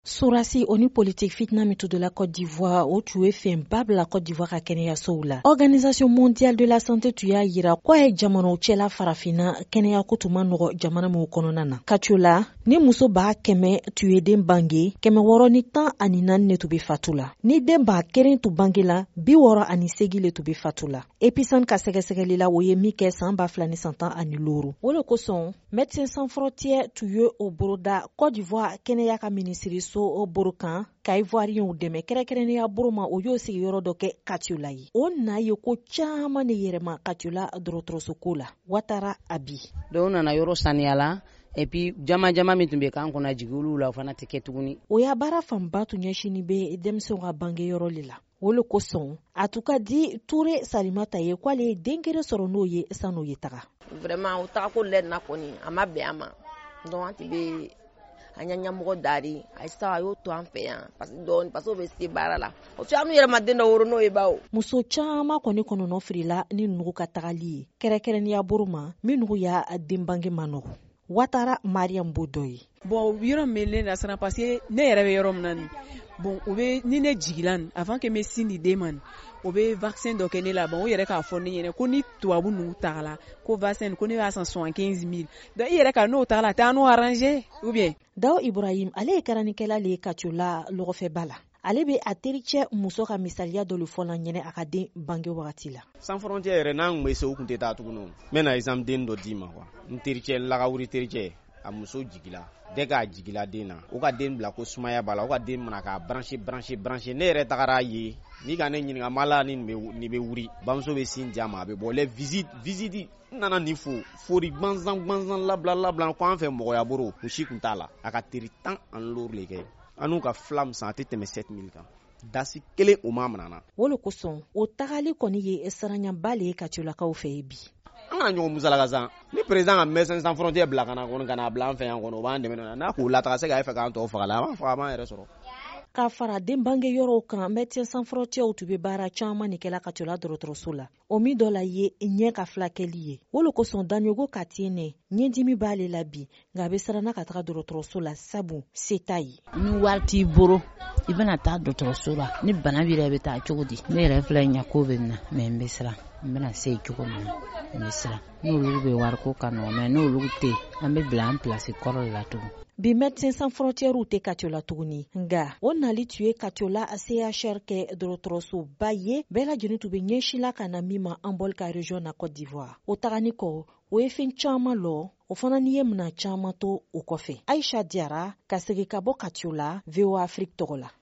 Surasi o ni politique fitna mitu de la Côte d'Ivoire o tun ye fɛnba la Côte d'Ivoire ka kɛnɛyasow la. Organisation mondiale de la santé tun y'a yira k'a ye jamanaw cɛla farafinna kɛnɛyako tun ma nɔgɔ jamana min kɔnɔna na. Ka co la, ni muso b'a 100 tun ye den bange, 614 ne tun bɛ fatu la. Ni den b'a 1 tun bange la, 68 le tun bɛ fatu la. Episan ka sɛgɛsɛgɛli la o ye min kɛ san 2015. O de kosɔn, Médecins Sans Frontières tun ye o boroda Côte d'Ivoire kɛnɛya ka minisiriso o boro kan ka Ivoiriens dɛmɛ kɛrɛnkɛrɛnnenya boro ma o y'o sigiyɔrɔ dɔ kɛ Katiola ye. O na ye ko caman de yɛrɛma Katiola dɔgɔtɔrɔsoko la. Watara Abi. Donc on nana yɔrɔ saniyala et puis jama min tun bɛ k'an kɔnɔ jigin olu la o fana tɛ kɛ tuguni. O y'a baara fanba tun ɲɛsinin bɛ denmisɛnw ka bangeyɔrɔ le la. O le kosɔn a tun ka di Ture Salimata ye k'ale ye den kelen sɔrɔ n'o ye san'o ye taga. Vraiment o tagako lɛnna kɔni a ma bɛn a ma. Donc an tɛ bɛ an ɲa ɲɛmɔgɔ dari a y'o to an fɛ yan parce que o bɛ se baara la. O tun y'an yɛrɛ ma den dɔ wolo n'o ye bawo. Muso caman kɔni kɔnɔnɔ firila ni nugu ka tagali ye kɛrɛnkɛrɛnnenya boro ma min nugu y'a den bange ma nɔgɔ. Watara Mariam Bodoyi. Bon yɔrɔ min ne na siran parce que ne yɛrɛ bɛ yɔrɔ min na ni bon o bɛ ni ne jigila ni avant que me sin di den ma o bɛ vaccin dɔ kɛ ne la bon o yɛrɛ k'a fɔ ne ɲɛna ko ni tubabu nugu tagala ko vaccin ko ne b'a san 75 000 donc i yɛrɛ ka n'o tagala tɛ an n'o arranger ou bien. Dawo Ibrahim ale ye karanikɛla le ye Katiola lɔgɔfɛba la. Ale bɛ a tericɛ muso ka misaliya dɔ le fɔ la ɲɛnɛ a ka den bange wagati la. Sans Frontières yɛrɛ n'an kun bɛ se u kun tɛ taa tuguni. N bɛna exemple den dɔ d'i ma quoi. N tericɛ lagawuri tericɛ a muso jigila. Dès k'a jigila den na o ka den bila ko sumaya b'a la o ka den mana k'a brancher ne yɛrɛ tagara ye n'i ka ne ɲininka mala ni nin bɛ wuri bamuso bɛ sin di a ma a bɛ bɔ les visite nana nin fori gbanzan labila ko an fɛ mɔgɔya boro o si kun t'a la a ka teri 10 ani lori le kɛ an n'u ka flamme san a tɛ tɛmɛ 7000 kan dasi kelen o ma manana. O le kosɔn o tagali kɔni ye saranyaba le ye Katiolakaw fɛ ye bi. An ka ɲɔgɔn musalaka san ni président ka Médecins Sans Frontières bila kana kɔni kana bila an fɛ yan kɔni o b'an dɛmɛ n'a k'u lataga se k'a fɛ k'an tɔw faga la a b'a fɔ a b'an yɛrɛ sɔrɔ. K'a fara den bange yɔrɔw kan Médecins Sans Frontières tun bɛ baara caman de kɛla Katiola dɔgɔtɔrɔso la. O min dɔ la ye ɲɛ ka filakɛli ye. O le kosɔn Danyogo Katiene ɲɛdimi b'ale la bi nka a bɛ siranna ka taga dɔgɔtɔrɔso la sabu se t'a ye. Ni wari t'i bolo i bɛna taa dɔgɔtɔrɔso la ni bana b'i la i bɛ taa cogo di. Ne yɛrɛ filɛ ɲɛ ko bɛ na mais n bɛ siran n bɛna se cogo min na n bɛ siran n'olu bɛ wari ko ka nɔgɔ mais n'olu tɛ an bɛ bila an place kɔrɔ de la tugun. Bi Médecins Sans Frontières tɛ Katiola tuguni nka o nali tun ye Katiola CHR kɛ dɔgɔtɔrɔsoba ye bɛɛ lajɛlen tun bɛ ɲɛsila ka na min ma an bɔli ka région na Côte d'Ivoire. O tagani kɔ o ye fɛn caman lɔ o fana ni ye mina caman to o kɔfɛ. Aïcha Diarra ka segin ka bɔ Katiola VOA Afrique tɔgɔ la.